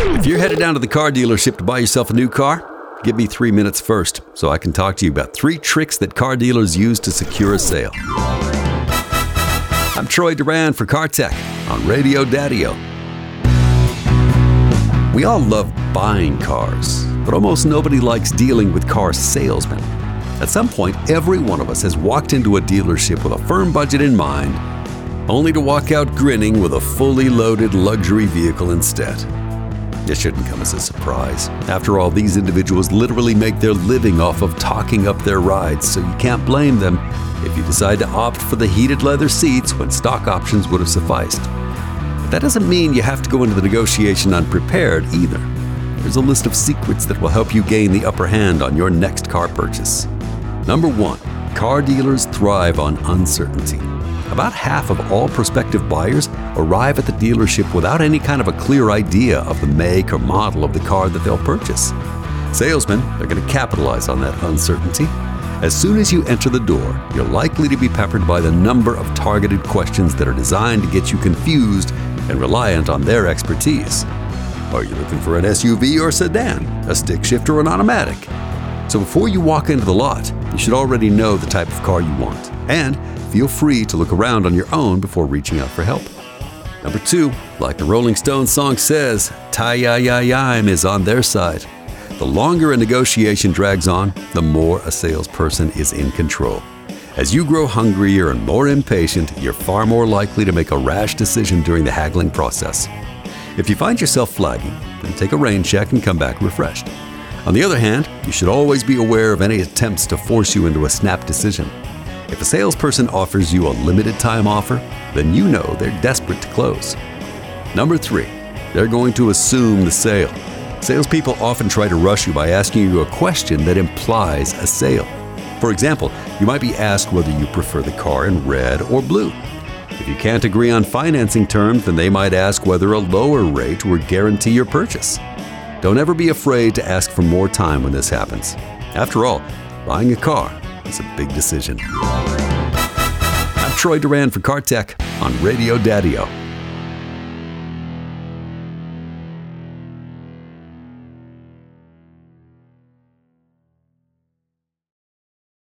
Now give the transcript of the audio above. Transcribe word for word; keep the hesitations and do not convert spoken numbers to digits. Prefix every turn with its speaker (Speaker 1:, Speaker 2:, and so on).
Speaker 1: If you're headed down to the car dealership to buy yourself a new car, give me three minutes first so I can talk to you about three tricks that car dealers use to secure a sale. I'm Troy Duran for Car Tech on Radio Daddy-O. We all love buying cars, but almost nobody likes dealing with car salesmen. At some point, every one of us has walked into a dealership with a firm budget in mind, only to walk out grinning with a fully loaded luxury vehicle instead. This shouldn't come as a surprise. After all, these individuals literally make their living off of talking up their rides, so you can't blame them if you decide to opt for the heated leather seats when stock options would have sufficed. But that doesn't mean you have to go into the negotiation unprepared either. There's a list of secrets that will help you gain the upper hand on your next car purchase. Number one, car dealers thrive on uncertainty. About half of all prospective buyers arrive at the dealership without any kind of a clear idea of the make or model of the car that they'll purchase. Salesmen are going to capitalize on that uncertainty. As soon as you enter the door, you're likely to be peppered by the number of targeted questions that are designed to get you confused and reliant on their expertise. Are you looking for an S U V or sedan, a stick shift or an automatic? So before you walk into the lot, you should already know the type of car you want. And feel free to look around on your own before reaching out for help. Number two, like the Rolling Stones song says, "Tie-yi-yi-yime" is on their side. The longer a negotiation drags on, the more a salesperson is in control. As you grow hungrier and more impatient, you're far more likely to make a rash decision during the haggling process. If you find yourself flagging, then take a rain check and come back refreshed. On the other hand, you should always be aware of any attempts to force you into a snap decision. If a salesperson offers you a limited time offer, then you know they're desperate to close. Number three, they're going to assume the sale. Salespeople often try to rush you by asking you a question that implies a sale. For example, you might be asked whether you prefer the car in red or blue. If you can't agree on financing terms, then they might ask whether a lower rate would guarantee your purchase. Don't ever be afraid to ask for more time when this happens. After all, buying a car is a big decision. I'm Troy Duran for Car Tech on Radio Daddy-O.